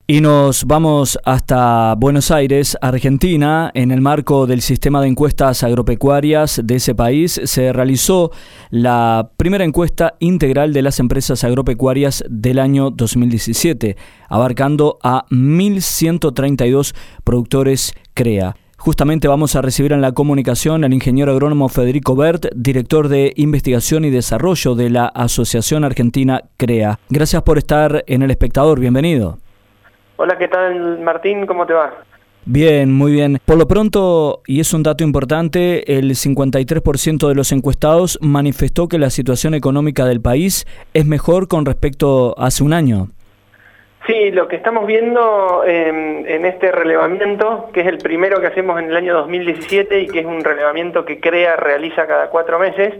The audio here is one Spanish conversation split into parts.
Y nos vamos hasta Buenos Aires, Argentina. En el marco del sistema de encuestas agropecuarias de ese país se realizó la primera encuesta integral de las empresas agropecuarias del año 2017, abarcando a 1.132 productores CREA. Justamente vamos a recibir en la comunicación al ingeniero agrónomo Federico Bert, director de Investigación y Desarrollo de la Asociación Argentina CREA. Gracias por estar en El Espectador, bienvenido. Hola, ¿qué tal, Martín? ¿Cómo te va? Bien, muy bien. Por lo pronto, y es un dato importante, el 53% de los encuestados manifestó que la situación económica del país es mejor con respecto a hace un año. Sí, lo que estamos viendo en este relevamiento, que es el primero que hacemos en el año 2017 y que es un relevamiento que CREA realiza cada 4 meses,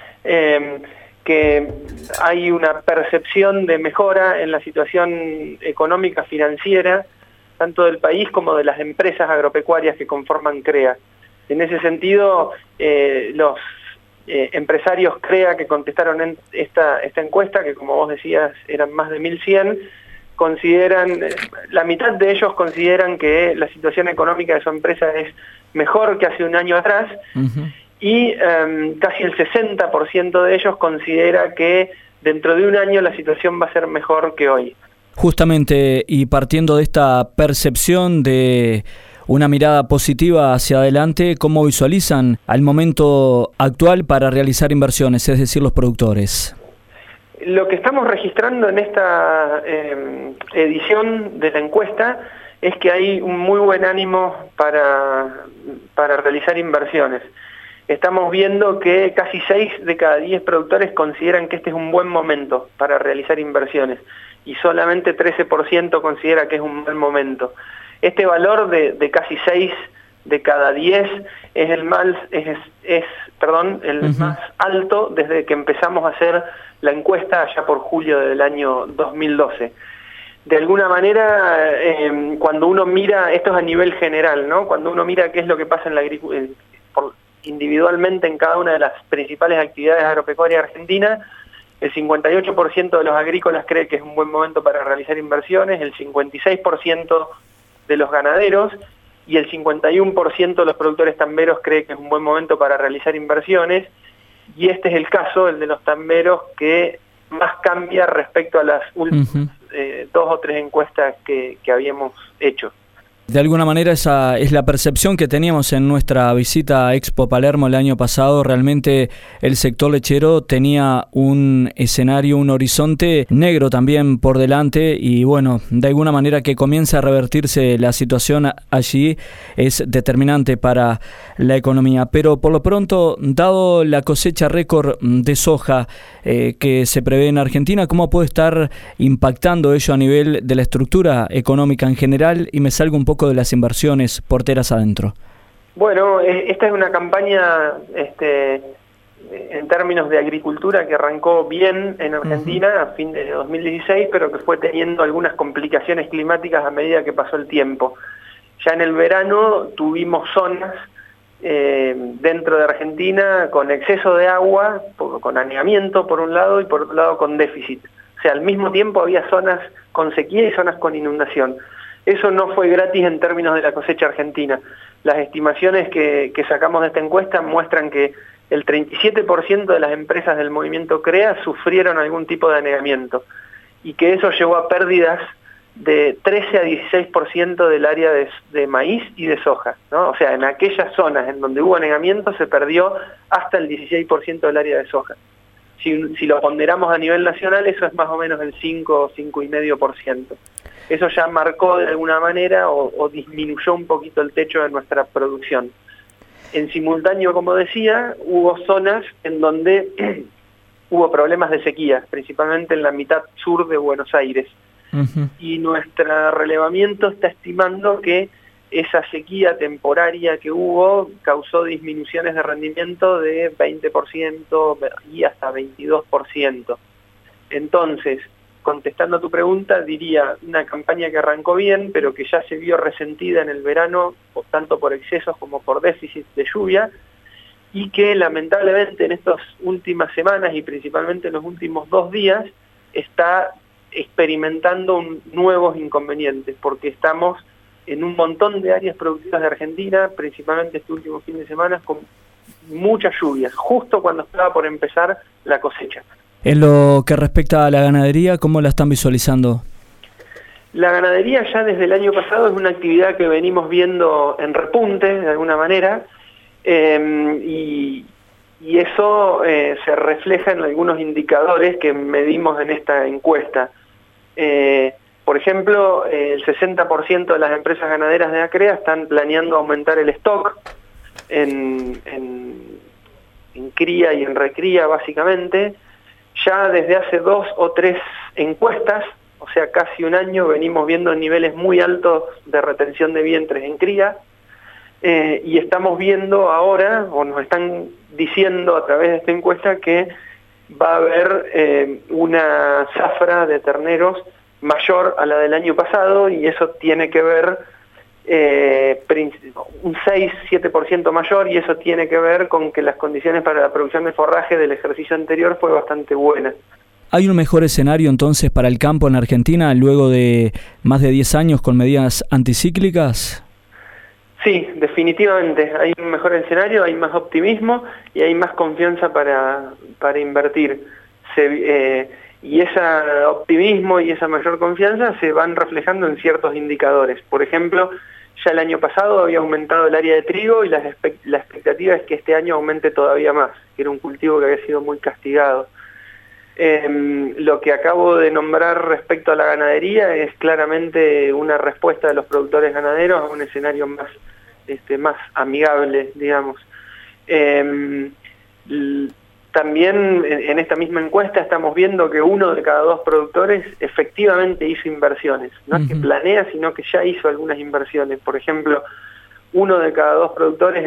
que hay una percepción de mejora en la situación económica financiera, tanto del país como de las empresas agropecuarias que conforman CREA. En ese sentido, los empresarios CREA que contestaron en esta encuesta, que como vos decías eran más de 1.100, consideran, la mitad de ellos consideran que la situación económica de su empresa es mejor que hace un año atrás, y casi el 60% de ellos considera que dentro de un año la situación va a ser mejor que hoy. Justamente, y partiendo de esta percepción de una mirada positiva hacia adelante, ¿cómo visualizan al momento actual para realizar inversiones, es decir, los productores? Lo que estamos registrando en esta edición de la encuesta es que hay un muy buen ánimo para realizar inversiones. Estamos viendo que casi 6 de cada 10 productores consideran que este es un buen momento para realizar inversiones y solamente 13% considera que es un mal momento. Este valor de casi 6 de cada 10 es el más alto desde que empezamos a hacer la encuesta allá por julio del año 2012. De alguna manera, cuando uno mira, esto es a nivel general, ¿no? Cuando uno mira qué es lo que pasa en la agricultura, individualmente en cada una de las principales actividades agropecuarias argentinas, el 58% de los agrícolas cree que es un buen momento para realizar inversiones, el 56% de los ganaderos y el 51% de los productores tamberos cree que es un buen momento para realizar inversiones, y este es el caso, el de los tamberos, que más cambia respecto a las últimas 2 o 3 encuestas que habíamos hecho. De alguna manera esa es la percepción que teníamos en nuestra visita a Expo Palermo el año pasado. Realmente el sector lechero tenía un escenario, un horizonte negro también por delante, y bueno, de alguna manera que comience a revertirse la situación allí es determinante para la economía. Pero por lo pronto, dado la cosecha récord de soja que se prevé en Argentina, ¿cómo puede estar impactando ello a nivel de la estructura económica en general? Y me salgo un poco de las inversiones porteras adentro. Bueno, esta es una campaña en términos de agricultura que arrancó bien en Argentina a fin de 2016, pero que fue teniendo algunas complicaciones climáticas a medida que pasó el tiempo. Ya en el verano tuvimos zonas dentro de Argentina con exceso de agua, con anegamiento por un lado y por otro lado con déficit. O sea, al mismo tiempo había zonas con sequía y zonas con inundación. Eso no fue gratis en términos de la cosecha argentina. Las estimaciones que sacamos de esta encuesta muestran que el 37% de las empresas del movimiento CREA sufrieron algún tipo de anegamiento y que eso llevó a pérdidas de 13 a 16% del área de maíz y de soja, ¿no? O sea, en aquellas zonas en donde hubo anegamiento se perdió hasta el 16% del área de soja. Si lo ponderamos a nivel nacional, eso es más o menos el 5,5%. Eso ya marcó de alguna manera o disminuyó un poquito el techo de nuestra producción. En simultáneo, como decía, hubo zonas en donde hubo problemas de sequía, principalmente en la mitad sur de Buenos Aires. Y nuestro relevamiento está estimando que esa sequía temporaria que hubo causó disminuciones de rendimiento de 20% y hasta 22%. Entonces, contestando a tu pregunta, diría una campaña que arrancó bien, pero que ya se vio resentida en el verano, tanto por excesos como por déficit de lluvia, y que lamentablemente en estas últimas semanas y principalmente en los últimos 2 días está experimentando nuevos inconvenientes, porque estamos en un montón de áreas productivas de Argentina, principalmente este último fin de semana, con muchas lluvias, justo cuando estaba por empezar la cosecha. En lo que respecta a la ganadería, ¿cómo la están visualizando? La ganadería ya desde el año pasado es una actividad que venimos viendo en repunte, de alguna manera, y eso se refleja en algunos indicadores que medimos en esta encuesta. Por ejemplo, el 60% de las empresas ganaderas de ACREA están planeando aumentar el stock en cría y en recría, básicamente. Ya desde hace 2 o 3 encuestas, o sea, casi un año, venimos viendo niveles muy altos de retención de vientres en cría, y estamos viendo ahora, o nos están diciendo a través de esta encuesta, que va a haber una zafra de terneros mayor a la del año pasado, y eso tiene que ver un 6-7% mayor, y eso tiene que ver con que las condiciones para la producción de forraje del ejercicio anterior fue bastante buena. ¿Hay un mejor escenario entonces para el campo en Argentina luego de más de 10 años con medidas anticíclicas? Sí, definitivamente. Hay un mejor escenario, hay más optimismo y hay más confianza para invertir. Y ese optimismo y esa mayor confianza se van reflejando en ciertos indicadores. Por ejemplo, ya el año pasado había aumentado el área de trigo y la expectativa es que este año aumente todavía más, que era un cultivo que había sido muy castigado. Lo que acabo de nombrar respecto a la ganadería es claramente una respuesta de los productores ganaderos a un escenario más amigable, digamos. También en esta misma encuesta estamos viendo que 1 de cada 2 productores efectivamente hizo inversiones. No es que planea, sino que ya hizo algunas inversiones. Por ejemplo, 1 de cada 2 productores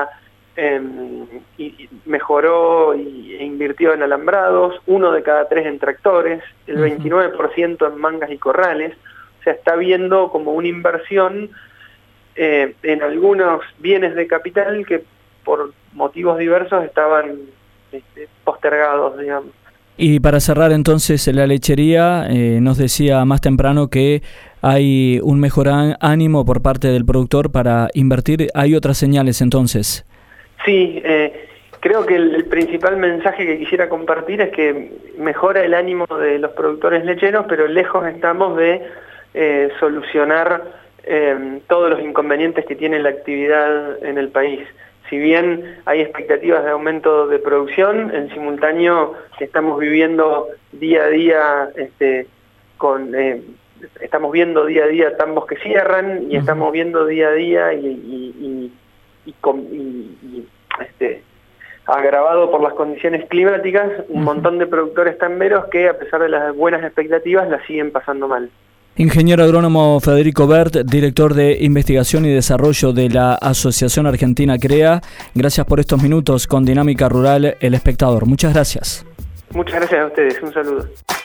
mejoró e invirtió en alambrados, 1 de cada 3 en tractores, el 29% en mangas y corrales. O sea, está viendo como una inversión en algunos bienes de capital que por motivos diversos estaban postergados, digamos. Y para cerrar entonces la lechería, nos decía más temprano que hay un mejor ánimo por parte del productor para invertir. ¿Hay otras señales entonces? Sí, creo que el principal mensaje que quisiera compartir es que mejora el ánimo de los productores lecheros, pero lejos estamos de solucionar todos los inconvenientes que tiene la actividad en el país. Si bien hay expectativas de aumento de producción, en simultáneo estamos viviendo día a día, estamos viendo día a día tambos que cierran, y estamos viendo día a día agravado por las condiciones climáticas, un montón de productores tamberos que, a pesar de las buenas expectativas, las siguen pasando mal. Ingeniero agrónomo Federico Bert, director de Investigación y Desarrollo de la Asociación Argentina CREA, gracias por estos minutos con Dinámica Rural El Espectador. Muchas gracias. Muchas gracias a ustedes, un saludo.